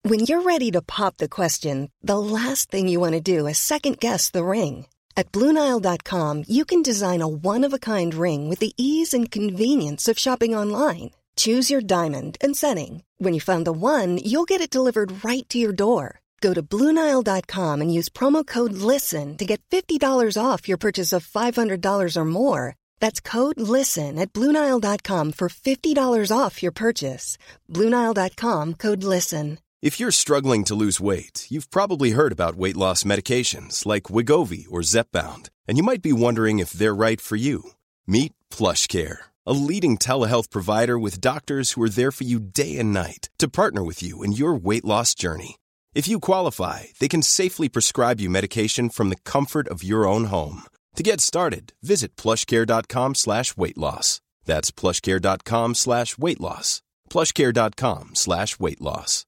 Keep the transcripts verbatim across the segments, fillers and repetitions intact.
When you're ready to pop the question, the last thing you want to do is second-guess the ring. At Blue Nile dot com, you can design a one-of-a-kind ring with the ease and convenience of shopping online. Choose your diamond and setting. When you find the one, you'll get it delivered right to your door. Go to Blue Nile dot com and use promo code LISTEN to get fifty dollars off your purchase of five hundred dollars or more. That's code LISTEN at Blue Nile dot com for fifty dollars off your purchase. Blue Nile dot com, code LISTEN. If you're struggling to lose weight, you've probably heard about weight loss medications like Wegovy or Zepbound, and you might be wondering if they're right for you. Meet PlushCare, a leading telehealth provider with doctors who are there for you day and night to partner with you in your weight loss journey. If you qualify, they can safely prescribe you medication from the comfort of your own home. To get started, visit plushcare.com slash weight loss. That's plushcare.com slash weight loss. plushcare.com slash weight loss.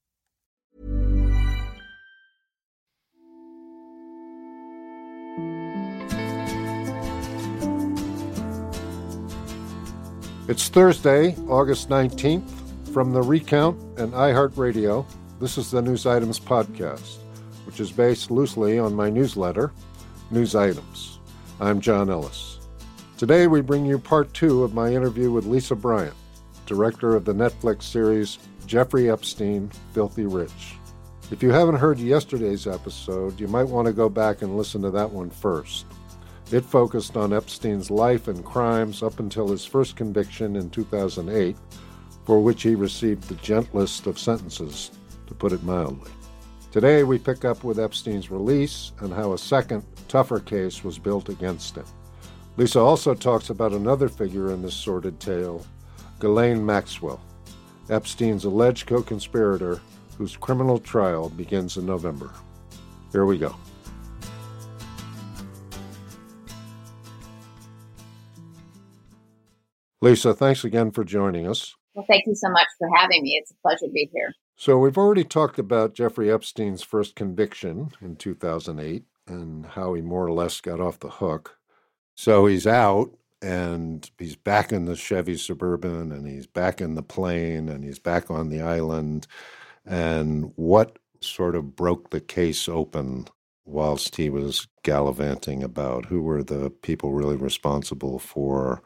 It's Thursday, August nineteenth. From The Recount and iHeartRadio, this is the News Items Podcast, which is based loosely on my newsletter, News Items. I'm John Ellis. Today we bring you part two of my interview with Lisa Bryant, director of the Netflix series Jeffrey Epstein, Filthy Rich. If you haven't heard yesterday's episode, you might want to go back and listen to that one first. It focused on Epstein's life and crimes up until his first conviction in two thousand eight, for which he received the gentlest of sentences, to put it mildly. Today we pick up with Epstein's release and how a second, tougher case was built against him. Lisa also talks about another figure in this sordid tale, Ghislaine Maxwell, Epstein's alleged co-conspirator, whose criminal trial begins in November. Here we go. Lisa, thanks again for joining us. Well, thank you so much for having me. It's a pleasure to be here. So we've already talked about Jeffrey Epstein's first conviction in two thousand eight and how he more or less got off the hook. So he's out and he's back in the Chevy Suburban and he's back in the plane and he's back on the island. And what sort of broke the case open whilst he was gallivanting about? Who were the people really responsible for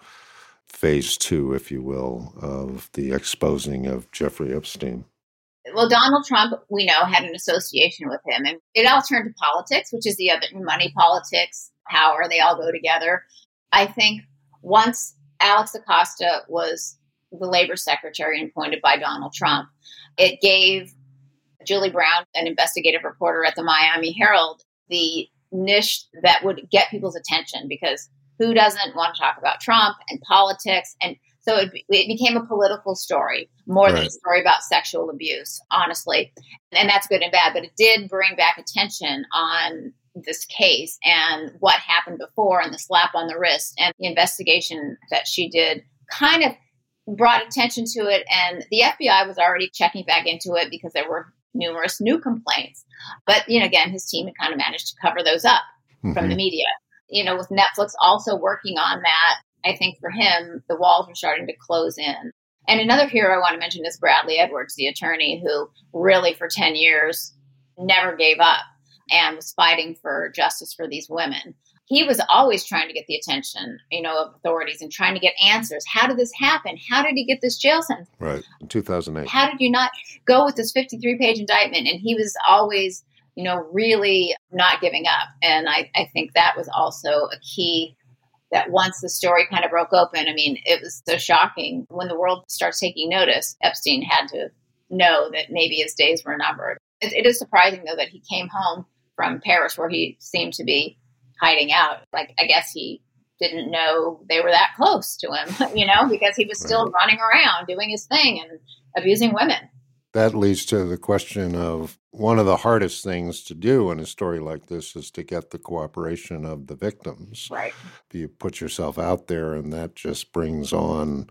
phase two, if you will, of the exposing of Jeffrey Epstein? Well, Donald Trump, we know, had an association with him. And it all turned to politics, which is the other money, politics, power. They all go together. I think once Alex Acosta was the labor secretary and appointed by Donald Trump, it gave Julie Brown, an investigative reporter at the Miami Herald, the niche that would get people's attention, because who doesn't want to talk about Trump and politics? And so it, it became a political story more right. than a story about sexual abuse, honestly. And that's good and bad, but it did bring back attention on this case and what happened before and the slap on the wrist and the investigation that she did kind of brought attention to it. And the F B I was already checking back into it because there were numerous new complaints. But, you know, again, his team had kind of managed to cover those up mm-hmm. from the media. You know, with Netflix also working on that, I think for him, the walls were starting to close in. And another hero I want to mention is Bradley Edwards, the attorney who really for ten years never gave up and was fighting for justice for these women. He was always trying to get the attention, you know, of authorities and trying to get answers. How did this happen? How did he get this jail sentence? Right, in two thousand eight. How did you not go with this fifty-three page indictment? And he was always, you know, really not giving up. And I, I think that was also a key, that once the story kind of broke open, I mean, it was so shocking. When the world starts taking notice, Epstein had to know that maybe his days were numbered. It, it is surprising, though, that he came home from Paris, where he seemed to be hiding out. Like, I guess he didn't know they were that close to him, you know, because he was still right. running around doing his thing and abusing women. That leads to the question of one of the hardest things to do in a story like this is to get the cooperation of the victims. Right. You put yourself out there, and that just brings on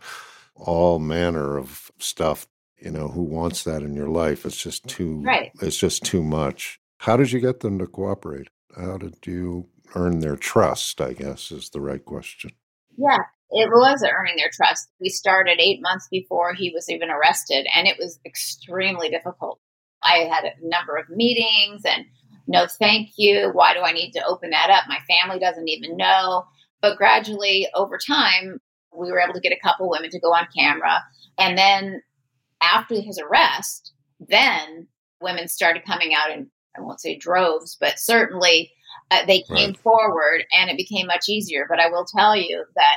all manner of stuff. You know, who wants that in your life? It's just too, right. it's just too much. How did you get them to cooperate? How did you earn their trust, I guess, is the right question. Yeah, it was earning their trust. We started eight months before he was even arrested, and it was extremely difficult. I had a number of meetings and no, thank you. Why do I need to open that up? My family doesn't even know. But gradually over time, we were able to get a couple women to go on camera. And then after his arrest, then women started coming out in, I won't say droves, but certainly uh, they came right. forward and it became much easier. But I will tell you that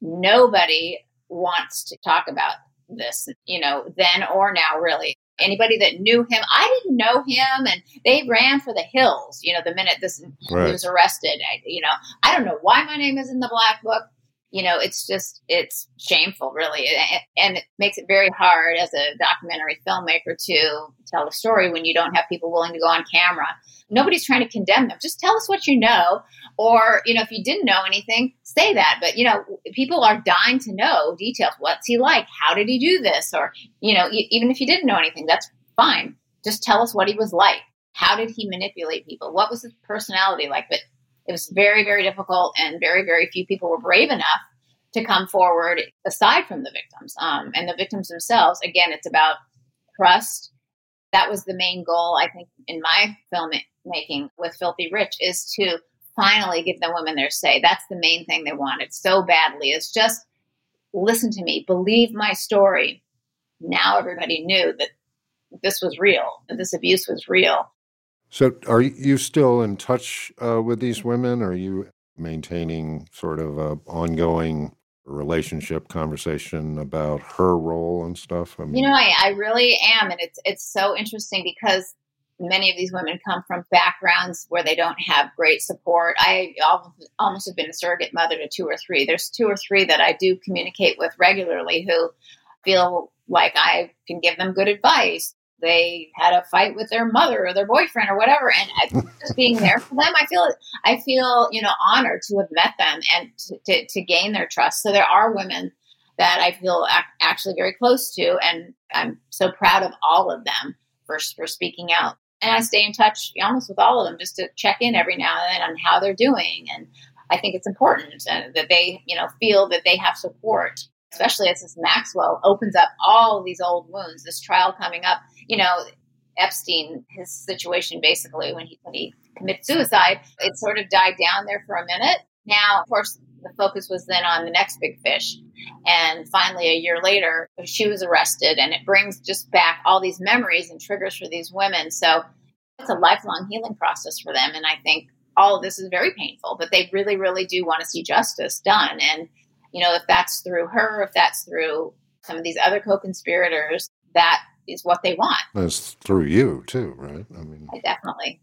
nobody wants to talk about this, you know, then or now, really. Anybody that knew him, I didn't know him, and they ran for the hills, you know, the minute this right. he was arrested. I, you know, I don't know why my name is in the black book. You know, it's just, it's shameful, really. And it makes it very hard as a documentary filmmaker to tell a story when you don't have people willing to go on camera. Nobody's trying to condemn them. Just tell us what you know. Or, you know, if you didn't know anything, say that. But, you know, people are dying to know details. What's he like? How did he do this? Or, you know, even if you didn't know anything, that's fine. Just tell us what he was like. How did he manipulate people? What was his personality like? But it was very, very difficult, and very, very few people were brave enough to come forward aside from the victims. Um, and the victims themselves, again, it's about trust. That was the main goal, I think, in my filmmaking with Filthy Rich, is to finally give the women their say. That's the main thing they wanted so badly, is just listen to me, believe my story. Now everybody knew that this was real, that this abuse was real. So are you still in touch uh, with these women? Are you maintaining sort of an ongoing relationship conversation about her role and stuff? I mean, you know, I, I really am. And it's it's so interesting because many of these women come from backgrounds where they don't have great support. I almost have been a surrogate mother to two or three. There's two or three that I do communicate with regularly who feel like I can give them good advice. They had a fight with their mother or their boyfriend or whatever, and just being there for them, I feel, I feel, you know, honored to have met them and to, to, to gain their trust. So there are women that I feel ac- actually very close to, and I'm so proud of all of them for for speaking out. And I stay in touch almost with all of them just to check in every now and then on how they're doing. And I think it's important uh, that they, you know, feel that they have support, especially as this Maxwell opens up all these old wounds, this trial coming up. You know, Epstein, his situation basically when he when he committed suicide, it sort of died down there for a minute. Now, of course, the focus was then on the next big fish. And finally, a year later, she was arrested, and it brings just back all these memories and triggers for these women. So it's a lifelong healing process for them. And I think all of this is very painful, but they really, really do want to see justice done. And, you know, if that's through her, if that's through some of these other co-conspirators, that is what they want. That's through you too, right? I mean, I definitely.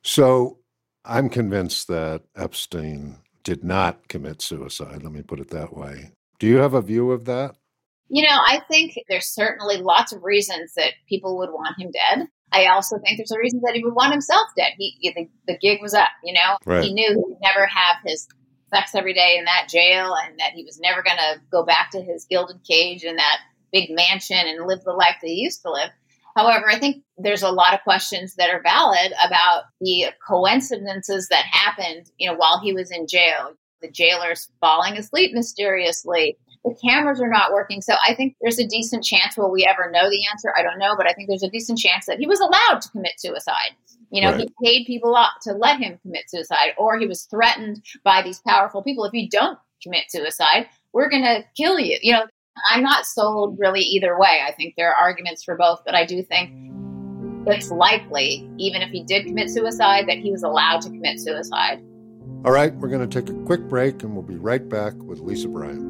So I'm convinced that Epstein did not commit suicide. Let me put it that way. Do you have a view of that? You know, I think there's certainly lots of reasons that people would want him dead. I also think there's a reason that he would want himself dead. He, the, the gig was up, you know? Right. He knew he would never have his sex every day in that jail, and that he was never going to go back to his gilded cage in that big mansion and live the life that he used to live. However, I think there's a lot of questions that are valid about the coincidences that happened, you know, while he was in jail. The jailer's falling asleep mysteriously. The cameras are not working. So I think there's a decent chance, will we ever know the answer? I don't know, but I think there's a decent chance that he was allowed to commit suicide. You know, right. He paid people up to let him commit suicide, or he was threatened by these powerful people. If you don't commit suicide, we're going to kill you. You know, I'm not sold really either way. I think there are arguments for both, but I do think it's likely, even if he did commit suicide, that he was allowed to commit suicide. All right, we're going to take a quick break, and we'll be right back with Lisa Bryant.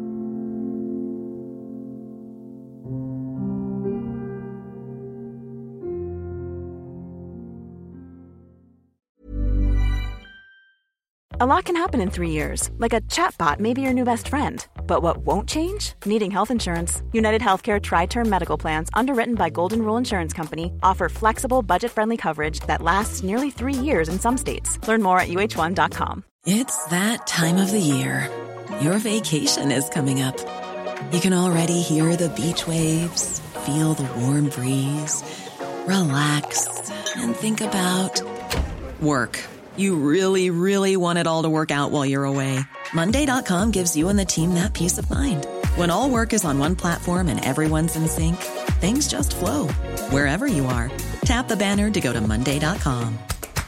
A lot can happen in three years, like a chatbot may be your new best friend. But what won't change? Needing health insurance. United Healthcare Tri-Term Medical Plans, underwritten by Golden Rule Insurance Company, offer flexible, budget-friendly coverage that lasts nearly three years in some states. Learn more at U H one dot com. It's that time of the year. Your vacation is coming up. You can already hear the beach waves, feel the warm breeze, relax, and think about work. You really, really want it all to work out while you're away. Monday dot com gives you and the team that peace of mind. When all work is on one platform and everyone's in sync, things just flow wherever you are. Tap tap the banner to go to Monday dot com.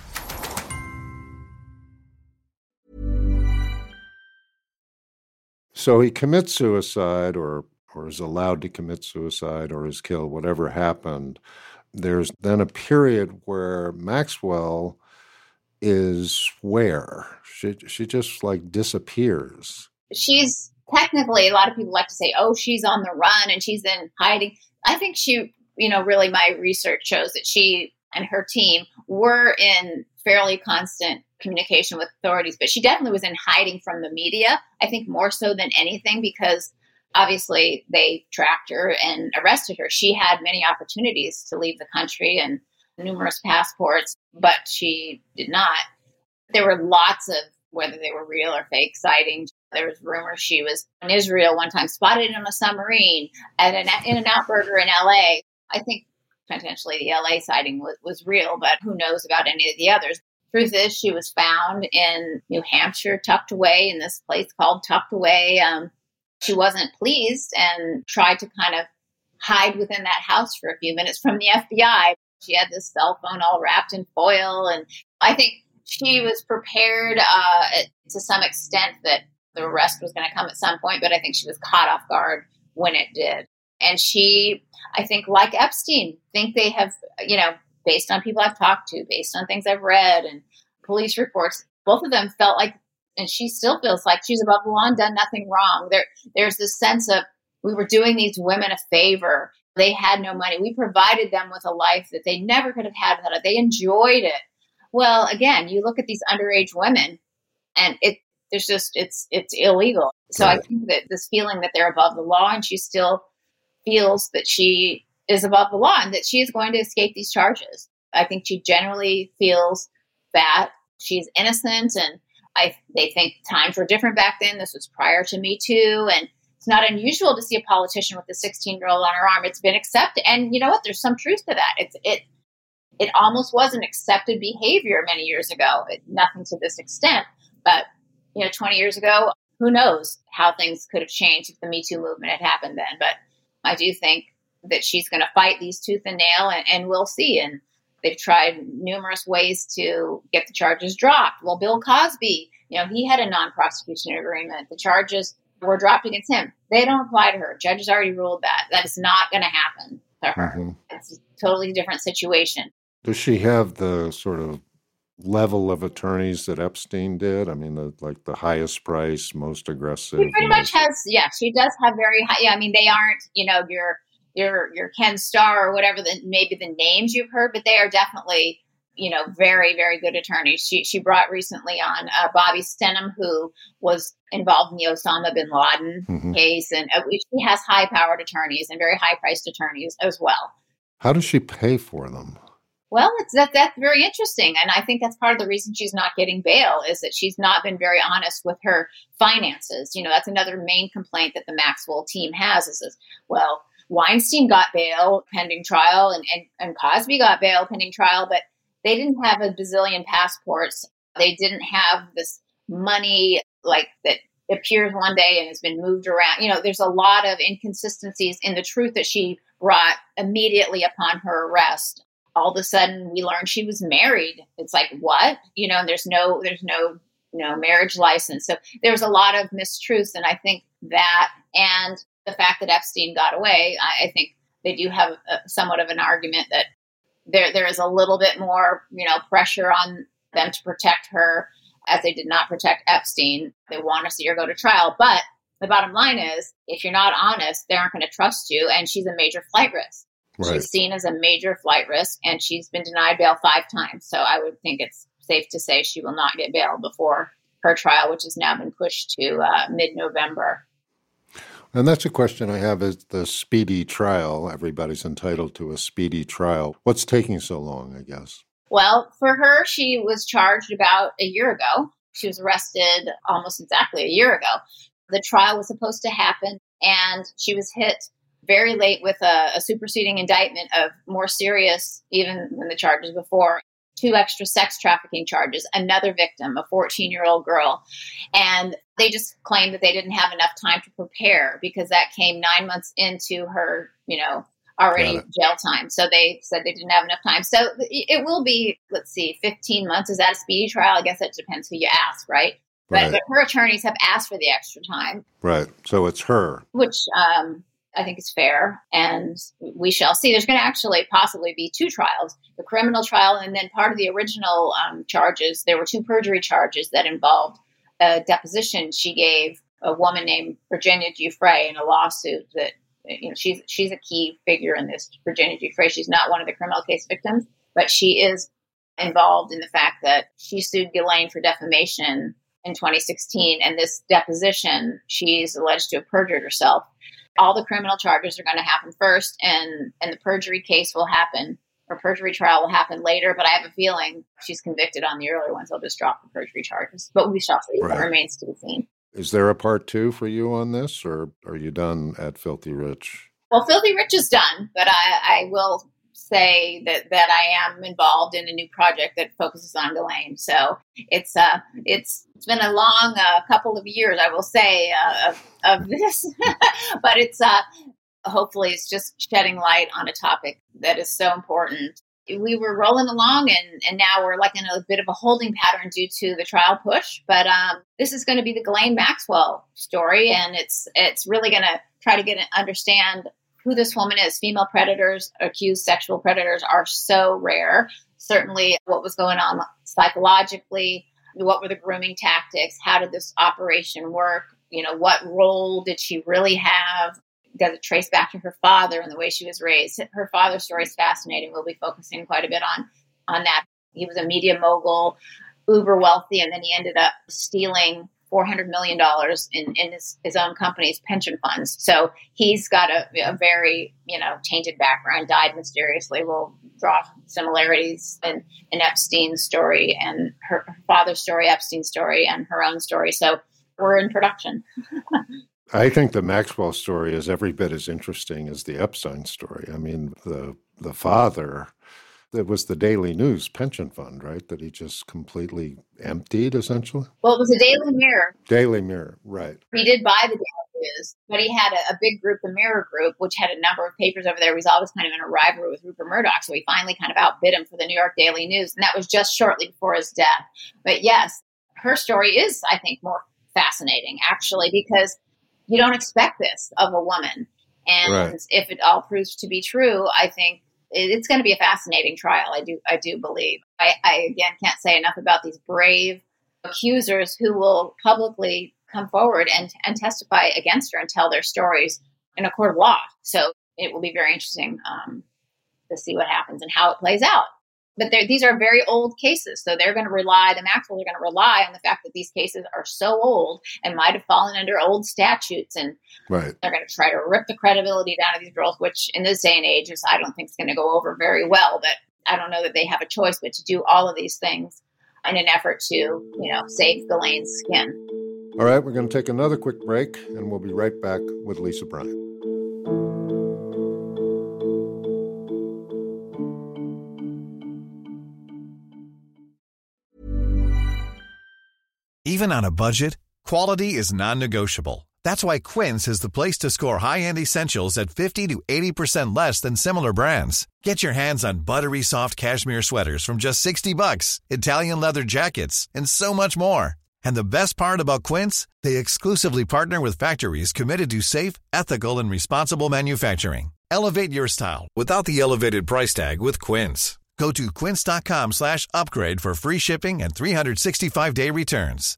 So he commits suicide or or is allowed to commit suicide or is killed, whatever happened. There's then a period where Maxwell is where? She, she just like disappears. She's technically, a lot of people like to say, oh, she's on the run and she's in hiding. I think she, you know, really my research shows that she and her team were in fairly constant communication with authorities, but she definitely was in hiding from the media, I think more so than anything, because obviously they tracked her and arrested her. She had many opportunities to leave the country and numerous passports, but she did not. There were lots of, whether they were real or fake sightings. There was rumors she was in Israel one time, spotted in a submarine at an In-N-Out Burger in L A. I think potentially the L A sighting was, was real, but who knows about any of the others. Truth is, she was found in New Hampshire, tucked away in this place called Tucked Away. Um, she wasn't pleased and tried to kind of hide within that house for a few minutes from the F B I. She had this cell phone all wrapped in foil, and I think she was prepared uh, to some extent that the arrest was going to come at some point, but I think she was caught off guard when it did. And she, I think, like Epstein, think they have, you know, based on people I've talked to, based on things I've read and police reports, both of them felt like, and she still feels like she's above the law and done nothing wrong. There, there's this sense of, we were doing these women a favor. They had no money. We provided them with a life that they never could have had without it. They enjoyed it. Well, again, you look at these underage women and it, there's just, it's, it's illegal. So right. I think that this feeling that they're above the law, and she still feels that she is above the law and that she is going to escape these charges. I think she generally feels that she's innocent, and I, they think times were different back then. This was prior to Me Too, and it's not unusual to see a politician with a sixteen-year-old on her arm. It's been accepted. And you know what? There's some truth to that. It's, it, it almost was an accepted behavior many years ago. It, nothing to this extent, but you know, twenty years ago, who knows how things could have changed if the Me Too movement had happened then. But I do think that she's going to fight these tooth and nail, and, and we'll see. And they've tried numerous ways to get the charges dropped. Well, Bill Cosby, you know, he had a non-prosecution agreement. The charges were dropped against him. They don't apply to her. Judges already ruled that. That is not going to happen to her. Mm-hmm. It's a totally different situation. Does she have the sort of level of attorneys that Epstein did? I mean, the, like the highest price, most aggressive. She pretty much has, yeah, she does have very high, yeah, I mean, they aren't, you know, your, your, your Ken Starr or whatever, the, maybe the names you've heard, but they are definitely, you know, very, very good attorneys. She, she brought recently on uh, Bobby Stenham, who was involved in the Osama bin Laden mm-hmm. case. And uh, she has high powered attorneys and very high priced attorneys as well. How does she pay for them? Well, it's that that's very interesting. And I think that's part of the reason she's not getting bail, is that she's not been very honest with her finances. You know, that's another main complaint that the Maxwell team has is, is well, Weinstein got bail pending trial and, and, and Cosby got bail pending trial, but they didn't have a bazillion passports. They didn't have this money like that appears one day and has been moved around. You know, there's a lot of inconsistencies in the truth that she brought immediately upon her arrest. All of a sudden we learned she was married. It's like, what? You know, and there's no, there's no, you know, marriage license. So there was a lot of mistruths. And I think that, and the fact that Epstein got away, I, I think they do have a, somewhat of an argument that there, there is a little bit more, you know, pressure on them to protect her as they did not protect Epstein. They want to see her go to trial. But the bottom line is, if you're not honest, they aren't going to trust you. And she's a major flight risk. Right. She's seen as a major flight risk, and she's been denied bail five times. So I would think it's safe to say she will not get bail before her trial, which has now been pushed to uh, mid-November. And that's a question I have, is the speedy trial. Everybody's entitled to a speedy trial. What's taking so long, I guess? Well, for her, she was charged about a year ago. She was arrested almost exactly a year ago. The trial was supposed to happen, and she was hit very late with a, a superseding indictment of more serious, even than the charges before, two extra sex trafficking charges, another victim, a fourteen-year-old girl. And they just claimed that they didn't have enough time to prepare because that came nine months into her, you know, already jail time. So they said they didn't have enough time. So it will be, let's see, fifteen months. Is that a speedy trial? I guess it depends who you ask, right? But, Right. but her attorneys have asked for the extra time. Right. So it's her. Which um, I think is fair. And we shall see. There's going to actually possibly be two trials, the criminal trial, and then part of the original um, charges. There were two perjury charges that involved a deposition she gave a woman named Virginia Giuffre in a lawsuit that, you know, she's she's a key figure in this. Virginia Giuffre, she's not one of the criminal case victims, but she is involved in the fact that she sued Ghislaine for defamation in twenty sixteen. And this deposition, she's alleged to have perjured herself. All the criminal charges are going to happen first, and, and the perjury case will happen, or perjury trial will happen later. But I have a feeling she's convicted on the earlier ones. They'll just drop the perjury charges. But we shall see. Right. It remains to be seen. Is there a part two for you on this, or are you done at Filthy Rich? Well, Filthy Rich is done, but I, I will say that, that I am involved in a new project that focuses on Ghislaine. So it's uh it's it's been a long uh, couple of years, I will say, uh, of, of this, but it's uh hopefully it's just shedding light on a topic that is so important. We were rolling along, and, and now we're like in a bit of a holding pattern due to the trial push. But um, this is going to be the Ghislaine Maxwell story, and it's it's really going to try to get understand who this woman is. Female predators, accused sexual predators, are so rare. Certainly, what was going on psychologically, what were the grooming tactics, how did this operation work? You know, what role did she really have? Does it trace back to her father and the way she was raised? Her father's story is fascinating. We'll be focusing quite a bit on, on that. He was a media mogul, uber wealthy, and then he ended up stealing four hundred million dollars in, in his, his own company's pension funds. So he's got a, a very, you know, tainted background, died mysteriously. We'll draw similarities in, in Epstein's story and her, her father's story, Epstein's story, and her own story. So we're in production. I think the Maxwell story is every bit as interesting as the Epstein story. I mean, the the father, it was the Daily News pension fund, right, that he just completely emptied, essentially? Well, it was a Daily Mirror. Daily Mirror, right. He did buy the Daily News, but he had a, a big group, the Mirror Group, which had a number of papers over there. He was always kind of in a rivalry with Rupert Murdoch, so he finally kind of outbid him for the New York Daily News, and that was just shortly before his death. But yes, her story is, I think, more fascinating, actually, because you don't expect this of a woman. And right. If it all proves to be true, I think it's going to be a fascinating trial. I do, I do believe. I, I, again, can't say enough about these brave accusers who will publicly come forward and, and testify against her and tell their stories in a court of law. So it will be very interesting um, to see what happens and how it plays out. But these are very old cases, so they're going to rely, the Maxwells are going to rely on the fact that these cases are so old and might have fallen under old statutes, and right. They're going to try to rip the credibility down of these girls, which in this day and age is, I don't think, is going to go over very well. But I don't know that they have a choice but to do all of these things in an effort to, you know, save Ghislaine's skin. All right, we're going to take another quick break, and we'll be right back with Lisa Bryant. Even on a budget, quality is non-negotiable. That's why Quince is the place to score high-end essentials at fifty to eighty percent less than similar brands. Get your hands on buttery soft cashmere sweaters from just sixty bucks, Italian leather jackets, and so much more. And the best part about Quince, they exclusively partner with factories committed to safe, ethical, and responsible manufacturing. Elevate your style without the elevated price tag with Quince. Go to quince.com slash upgrade for free shipping and three sixty-five day returns.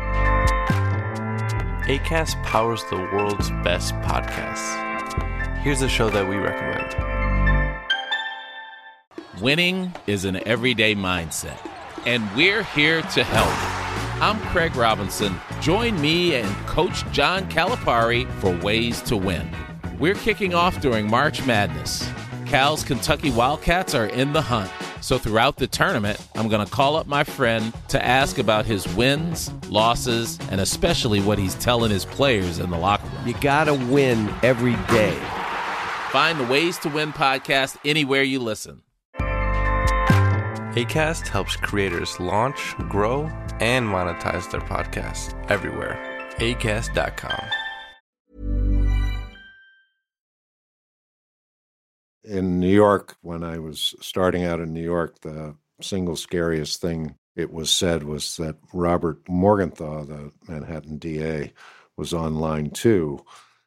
Acast powers the world's best podcasts. Here's a show that we recommend. Winning is an everyday mindset, and we're here to help. I'm Craig Robinson. Join me and Coach John Calipari for Ways to Win. We're kicking off during March Madness. Cal's Kentucky Wildcats are in the hunt. So throughout the tournament, I'm going to call up my friend to ask about his wins, losses, and especially what he's telling his players in the locker room. You got to win every day. Find the Ways to Win podcast anywhere you listen. Acast helps creators launch, grow, and monetize their podcasts everywhere. acast dot com. In New York, when I was starting out in New York, the single scariest thing it was said was that Robert Morgenthau, the Manhattan D A, was on line two.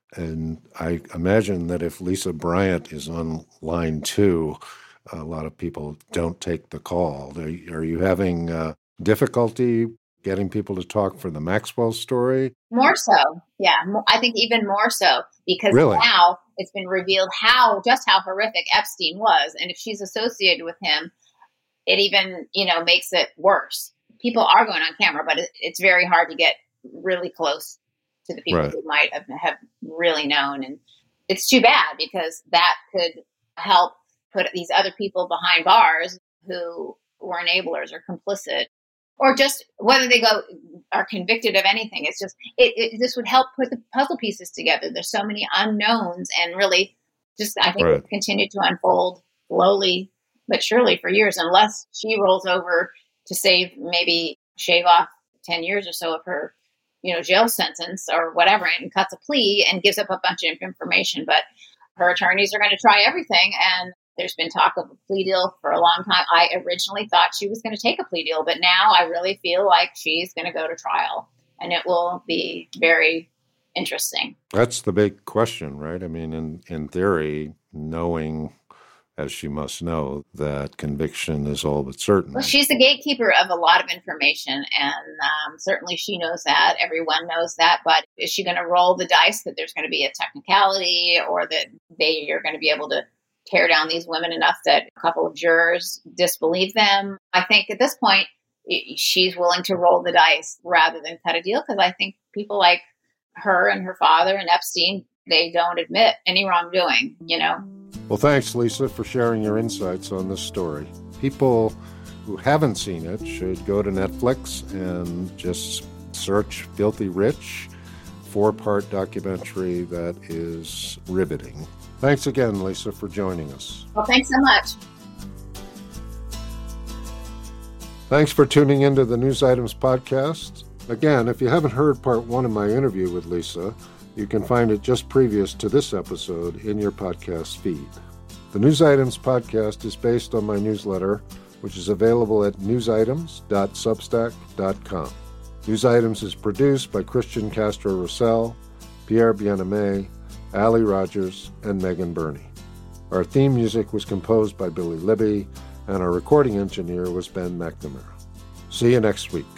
And I imagine that if Lisa Bryant is on line two, a lot of people don't take the call. Are, are you having uh, difficulty getting people to talk for the Maxwell story? More so, yeah. I think even more so, because really? Now it's been revealed how, just how horrific Epstein was. And if she's associated with him, it even, you know, makes it worse. People are going on camera, but it, it's very hard to get really close to the people right. who might have, have really known. And it's too bad, because that could help put these other people behind bars who were enablers or complicit, or just whether they go are convicted of anything. It's just, it, it this would help put the puzzle pieces together. There's so many unknowns, and really just, I think, right. continue to unfold slowly but surely for years, unless she rolls over to save, maybe shave off ten years or so of her, you know, jail sentence or whatever, and cuts a plea and gives up a bunch of information. But her attorneys are going to try everything. And there's been talk of a plea deal for a long time. I originally thought she was going to take a plea deal, but now I really feel like she's going to go to trial, and it will be very interesting. That's the big question, right? I mean, in, in theory, knowing, as she must know, that conviction is all but certain. Well, she's the gatekeeper of a lot of information, and um, certainly she knows that. Everyone knows that. But is she going to roll the dice that there's going to be a technicality, or that they are going to be able to tear down these women enough that a couple of jurors disbelieve them? I think at this point, she's willing to roll the dice rather than cut a deal, because I think people like her and her father and Epstein, they don't admit any wrongdoing, you know? Well, thanks, Lisa, for sharing your insights on this story. People who haven't seen it should go to Netflix and just search Filthy Rich, four-part documentary that is riveting. Thanks again, Lisa, for joining us. Well, thanks so much. Thanks for tuning into the News Items podcast. Again, if you haven't heard part one of my interview with Lisa, you can find it just previous to this episode in your podcast feed. The News Items podcast is based on my newsletter, which is available at news items dot substack dot com. News Items is produced by Christian Castro-Russell, Pierre Bien-Aimé, Ali Rogers, and Megan Burney. Our theme music was composed by Billy Libby, and our recording engineer was Ben McNamara. See you next week.